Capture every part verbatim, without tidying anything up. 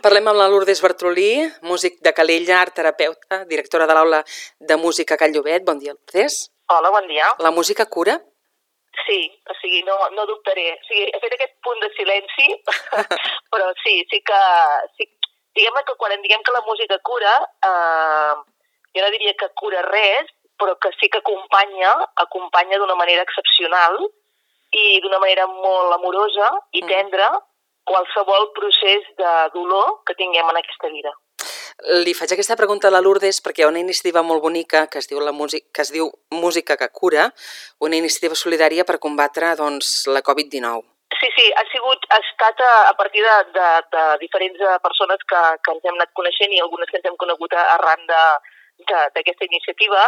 Parlem amb la Lourdes Bartrolí, músic de Calella, art terapeuta, directora de l'Aula de Música Can Llobet. Bon dia, Lourdes. Hola, bon dia. La música cura? Sí, o sigui, no, no dubtaré. O sigui, he fet aquest punt de silenci, però sí, sí que... Sí, diguem que quan diguem que la música cura, eh, jo no diria que cura res, però que sí que acompanya, acompanya d'una manera excepcional i d'una manera molt amorosa i tendra qualsevol procés de dolor que tinguem en aquesta vida. Li faig aquesta pregunta a la Lourdes perquè hi ha una iniciativa molt bonica que es diu, la música, que es diu Música que cura, una iniciativa solidària per combatre doncs, la covid dinou. Sí, sí, ha sigut, ha estat a, a partir de, de, de diferents persones que, que ens hem anat coneixent i algunes que ens hem conegut arran d'aquesta iniciativa,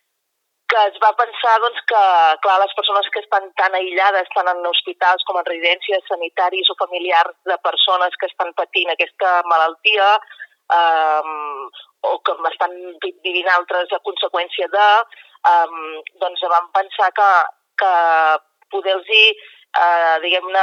que es va pensar doncs, que clar, les persones que estan tan aïllades, tant en hospitals com en residències sanitaris o familiars de persones que estan patint aquesta malaltia, Um, o que estan vivint altres a conseqüència de, um, doncs vam pensar que, que poder-los, uh, diguem-ne,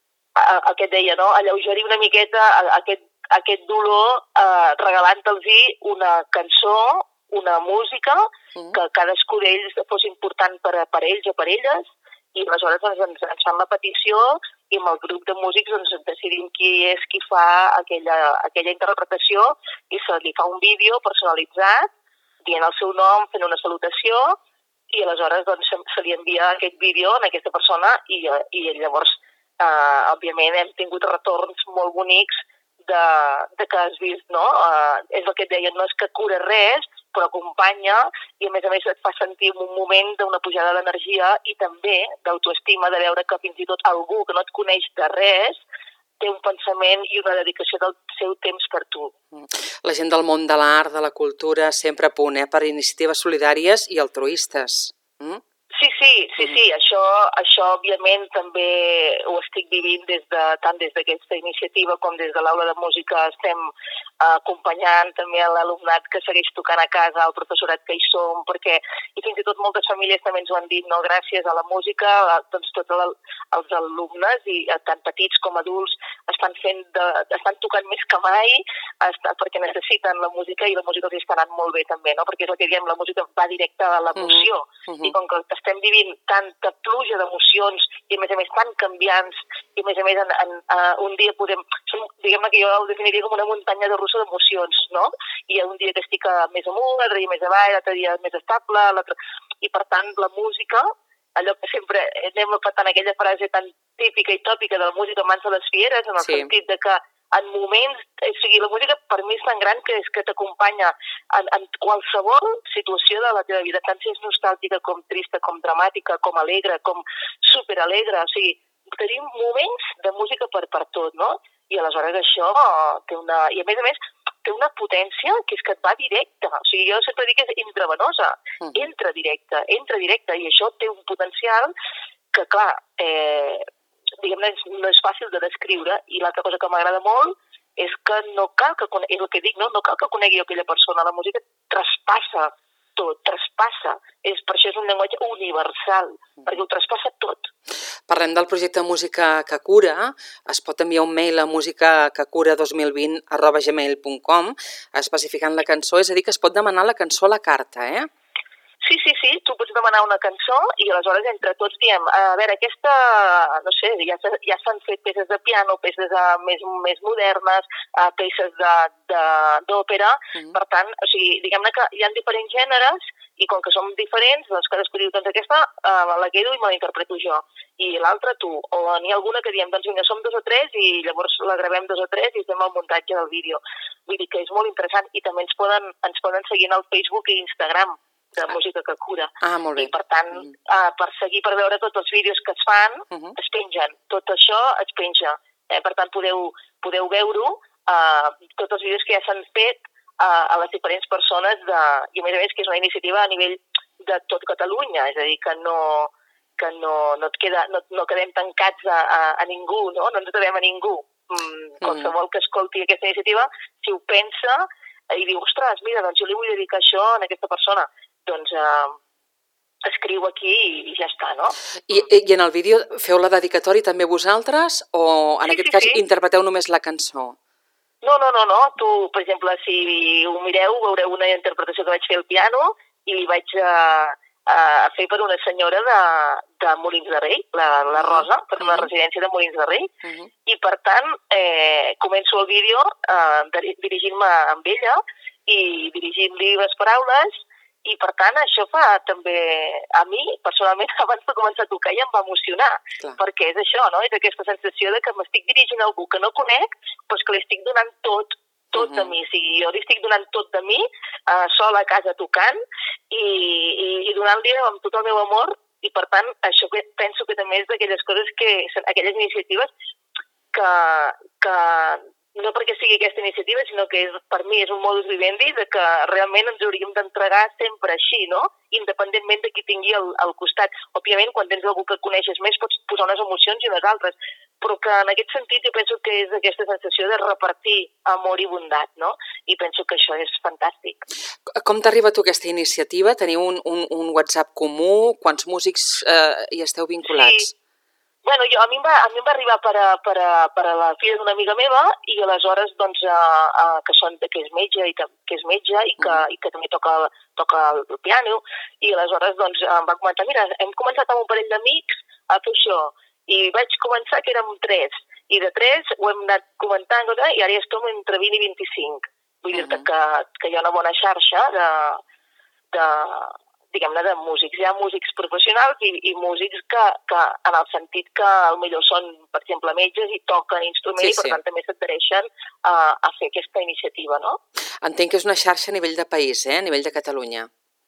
el que et deia, no? alleugerir una miqueta aquest, aquest dolor uh, regalant-los una cançó, una música, mm. que cadascú d'ells fos important per, per ells o per elles, i aleshores doncs, ens, ens fan la petició i amb el grup de músics doncs, decidim qui és qui fa aquella, aquella interpretació i se li fa un vídeo personalitzat dient el seu nom, fent una salutació i aleshores doncs, se li envia aquest vídeo a aquesta persona i, i llavors eh, òbviament hem tingut retorns molt bonics de, de que has vist, no? Eh, és el que et deien, no és que cura res, però acompanya i a més a més et fa sentir un moment d'una pujada d'energia i també d'autoestima, de veure que fins i tot algú que no et coneix de res té un pensament i una dedicació del seu temps per tu. La gent del món de l'art, de la cultura, sempre a punt, eh, per iniciatives solidàries i altruistes. Mm? Sí, sí, sí, sí. Mm. Això, això òbviament també ho estic vivint des de, tant des d'aquesta iniciativa com des de l'Aula de Música estem uh, acompanyant també a l'alumnat que segueix tocant a casa, el professorat que hi som, perquè, i fins i tot moltes famílies també ens ho han dit, no? Gràcies a la música, doncs tots els alumnes, i tant petits com adults, estan fent de, estan tocant més que mai, està, perquè necessiten la música i la música els està anant molt bé també, no? Perquè és el que diem, la música va directa a l'emoció, mm -hmm. i com que estem vivint tanta pluja d'emocions i a més a més tan canviants i a més a més en, en, uh, un dia podem, diguem-ne que jo ho definiria com una muntanya de russa d'emocions, no? I hi ha un dia que estic més amunt, l'altre dia més avall, l'altre dia més estable, i per tant la música, allò que sempre anem apatant aquella frase tan típica i tòpica de la música mans a les fieres, en el sí. sentit de que en moments, o sigui, la música per mi és tan gran que és que t'acompanya en, en qualsevol situació de la teva vida, tant si és nostàlgica com trista, com dramàtica, com alegre, com superalegre, o sigui, tenim moments de música per, per tot, no? I aleshores això té una... I a més a més, té una potència que és que et va directe, o sigui, jo sempre dic que és intravenosa, mm. entra directe, entra directe, i això té un potencial que, clar, eh, diguem-ne, no és fàcil de descriure, i l'altra cosa que m'agrada molt és que no cal que, és el que dic, no, no cal que conegui aquella persona, la música traspassa tot, traspassa, és, per això és un llenguatge universal, mm. perquè ho traspassa tot. Parlem del projecte Música que cura, es pot enviar un mail a musicacacura dos mil vint arroba gmail punt com especificant la cançó, és a dir, que es pot demanar la cançó a la carta, eh? Sí, sí, sí, tu pots demanar una cançó i aleshores entre tots diem, a veure, aquesta, no sé, ja, ja s'han fet peces de piano, peces de, més, més modernes, uh, peces d'òpera, mm. per tant, o sigui, diguem-ne que hi ha diferents gèneres i com que som diferents, doncs cadascú diu, doncs aquesta uh, la quedo i me la interpreto jo, i l'altra tu, o n'hi ha alguna que diem, doncs vinga, som dos o tres i llavors la gravem dos o tres i fem el muntatge del vídeo. Vull dir que és molt interessant i també ens poden, ens poden seguir en el Facebook i Instagram de Música que cura. Ah, molt bé. I per tant, mm. uh, per seguir, per veure tots els vídeos que es fan, uh -huh. es pengen. Tot això es penja. Eh? Per tant, podeu, podeu veure uh, tots els vídeos que ja s'han fet uh, a les diferents persones de, i a més a més que és una iniciativa a nivell de tot Catalunya, és a dir, que no, que no, no, et queda, no, no quedem tancats a, a, a ningú, no? No ens devem a ningú. Mm, qualsevol que escolti aquesta iniciativa, si ho pensa i diu, ostres, mira, doncs jo li vull dedicar això a aquesta persona, doncs eh, escriu aquí i ja està, no? I, i en el vídeo feu la dedicatòria també vosaltres o en sí, aquest sí, cas sí. interpreteu només la cançó? No, no, no, no. Tu, per exemple, si ho mireu, veureu una interpretació que vaig fer al piano i li vaig uh, uh, fer per una senyora de, de Molins de Rei, la, la Rosa, per una uh-huh. residència de Molins de Rei, uh-huh. i per tant eh, començo el vídeo uh, dirigint-me amb ella i dirigint-li les paraules. I, per tant, això fa també a mi, personalment, abans de començar a tocar ja em va emocionar. Clar. Perquè és això, no? És aquesta sensació de que m'estic dirigint a algú que no conec, però que li estic donant tot, tot uh-huh. de mi. O sigui, jo li estic donant tot de mi, uh, sola a casa tocant, i, i, i donant-li amb tot el meu amor, i, per tant, això que penso que també és d'aquelles coses que, aquelles iniciatives que, que no perquè sigui aquesta iniciativa, sinó que és, per mi és un modus vivendi de que realment ens hauríem d'entregar sempre així, no? Independentment de qui tingui al, al costat. Òbviament, quan tens algú que coneixes més, pots posar unes emocions i unes altres, però que en aquest sentit jo penso que és aquesta sensació de repartir amor i bondat, no? I penso que això és fantàstic. Com t'arriba a tu aquesta iniciativa? Teniu un, un, un WhatsApp comú? Quants músics eh, hi esteu vinculats? Sí. Bueno, jo, a, mi va, a mi em va arribar per a, per a, per a la filla d'una amiga meva i aleshores, doncs, a, a, que, són, que és metge i que, que és metge i que, uh-huh. i que també toca, toca el piano, i aleshores, doncs, em va comentar, mira, hem començat amb un parell d'amics a fer això, i vaig començar que érem tres, i de tres ho hem anat comentant, i ara ja estem entre vint i vint-i-cinc. Vull uh-huh. dir que, que hi ha una bona xarxa de... de diguem-ne, de músics. Hi ha músics professionals i, i músics que, que, en el sentit que potser són, per exemple, metges i toquen instruments sí, sí. i, per tant, també s'adhereixen a, a fer aquesta iniciativa, no? Entenc que és una xarxa a nivell de país, eh? A nivell de Catalunya.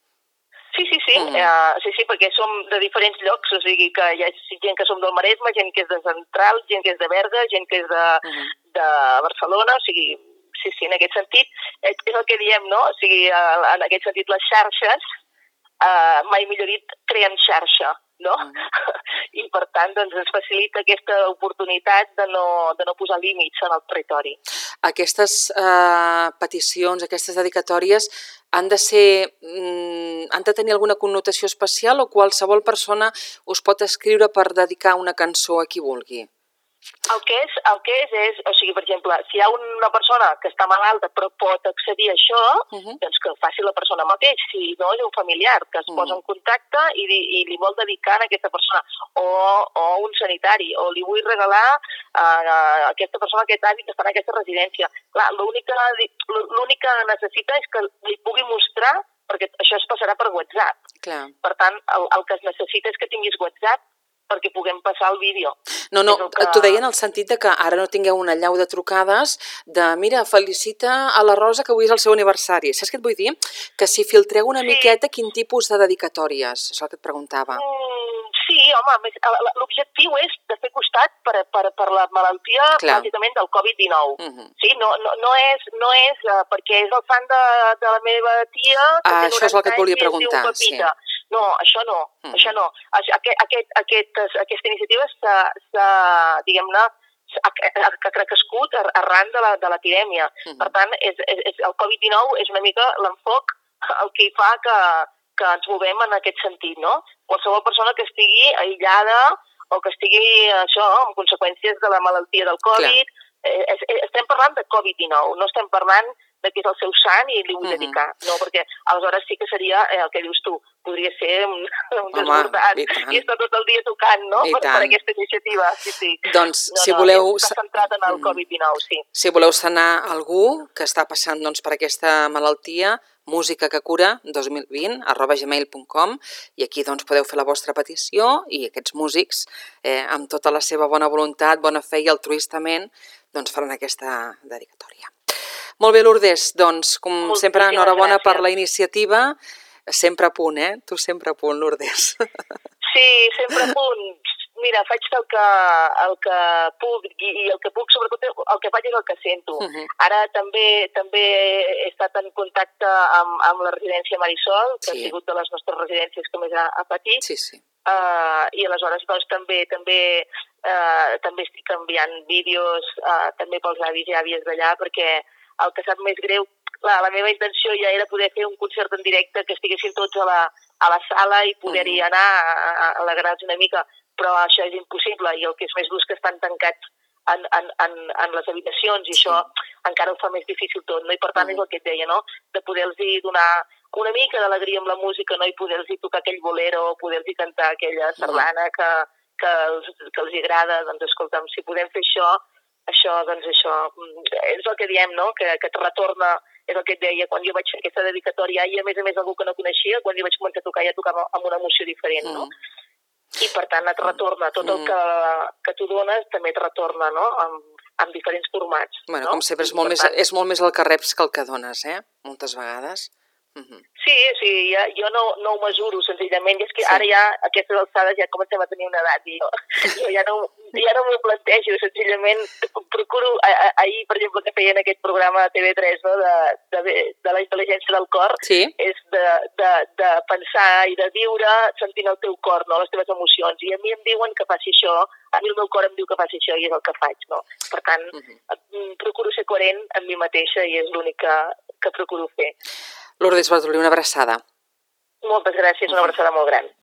Sí, sí, sí. Mm. Uh, sí, sí, perquè som de diferents llocs, o sigui que hi ha gent que som del Maresme, gent que és de Central, gent que és de Berga, gent que és de, mm. de Barcelona, o sigui, sí, sí, en aquest sentit, és el que diem, no? O sigui, en aquest sentit, les xarxes Uh, mai millor dit, creen xarxa, no? Uh-huh. I per tant, doncs, es facilita aquesta oportunitat de no, de no posar límits en el territori. Aquestes uh, peticions, aquestes dedicatòries han de ser, mm, han de tenir alguna connotació especial o qualsevol persona us pot escriure per dedicar una cançó a qui vulgui? El que és, el que és, és, o sigui, per exemple, si hi ha una persona que està malalta però pot accedir a això, uh-huh. doncs que ho faci la persona mateix. Si no, és un familiar que es uh-huh. posa en contacte i, i li vol dedicar a aquesta persona, o, o un sanitari, o li vull regalar a, a aquesta persona aquest avi que està en aquesta residència. Clar, l'únic que necessita és que li pugui mostrar, perquè això es passarà per WhatsApp. Clar. Per tant, el, el que es necessita és que tinguis WhatsApp perquè puguem passar el vídeo. No, no, que... t'ho deia en el sentit de que ara no tingueu una allau de trucades de, mira, felicita a la Rosa que avui és el seu aniversari. Saps què et vull dir? Que si filtreu una sí. miqueta quin tipus de dedicatòries, és el que et preguntava. Mm, sí, home, l'objectiu és de fer costat per, per, per la malaltia bàsicament del covid dinou. Uh-huh. Sí, no, no, no és, no és uh, perquè és el fan de, de la meva tia... Ah, això és el que et volia preguntar, sí. No, això no, mm. això no. Aquest, aquest, aquest, aquesta iniciativa s'ha, diguem-ne, ha crescut arran de l'epidèmia. Mm. Per tant, és, és, el covid dinou és una mica l'enfoc el que fa que, que ens movem en aquest sentit, no? Qualsevol persona que estigui aïllada o que estigui, això, amb conseqüències de la malaltia del Covid, eh, estem parlant de covid dinou, no estem parlant de que és el seu sant i li vull uh-huh. dedicar. No, perquè aleshores sí que seria eh, el que dius tu, podria ser un, un desbordat i, i estar tot el dia tocant, no?, per, per aquesta iniciativa. Sí, sí. Doncs, no, si no, voleu... Està centrat en el covid dinou, sí. Si voleu sanar algú que està passant doncs, per aquesta malaltia, música que cura dos mil vint arroba gmail punt com, i aquí doncs, podeu fer la vostra petició i aquests músics, eh, amb tota la seva bona voluntat, bona fe i altruistament, doncs faran aquesta dedicatòria. Molt bé, Lourdes, doncs, com Moltíssimes sempre, enhorabona gràcies. Per la iniciativa. Sempre a punt, eh? Tu sempre a punt, Lourdes. Sí, sempre a punt. Mira, faig el que, el que puc i el que puc, sobretot el que faig és el que sento. Uh-huh. Ara també també he estat en contacte amb, amb la residència Marisol, que sí. ha sigut de les nostres residències que més ha, ha patit. Sí, sí. Uh, I aleshores doncs, també també uh, també estic enviant vídeos uh, també pels avis i àvies d'allà, perquè el que sap més greu, la, la meva intenció ja era poder fer un concert en directe, que estiguessin tots a la, a la sala i poder-hi anar a, a alegrar-nos una mica, però això és impossible, i el que és més dur és que estan tancats en, en, en, en les habitacions, i això sí. encara ho fa més difícil tot, no? I per tant mm. és el que et deia, no? De poder-los donar una mica d'alegria amb la música, no? I poder-los tocar aquell bolero, poder-los cantar aquella sardana que, que, els, que els agrada, doncs escolta'm, si podem fer això, això, doncs això, és el que diem, no? Que, que et retorna, és el que et deia, quan jo vaig fer aquesta dedicatòria, i a més a més algú que no coneixia, quan jo vaig començar a tocar ja tocava amb una emoció diferent, no? Mm. I per tant et retorna, tot el que, que tu dones també et retorna, no? Amb, amb diferents formats. Bueno, no? com sempre, és molt, més, tant... és molt més el que reps que el que dones, eh? Moltes vegades. Uh-huh. Sí, sí, ja, jo no, no ho mesuro, senzillament, i és que sí. Ara ja, a aquestes alçades, ja comencem a tenir una edat, i jo, jo ja no, ja no m'ho plantejo, senzillament procuro, a, a, ahir, per exemple, que feien aquest programa de T V tres, no?, de, de, de la intel·ligència del cor, sí. És de, de, de pensar i de viure sentint el teu cor, no?, les teves emocions, i a mi em diuen que faci això, a mi el meu cor em diu que faci això, i és el que faig, no? Per tant, uh-huh. procuro ser coherent amb mi mateixa, i és l'únic que, que procuro fer. Lourdes Bartolí, una abraçada. Moltes gràcies, una abraçada molt gran.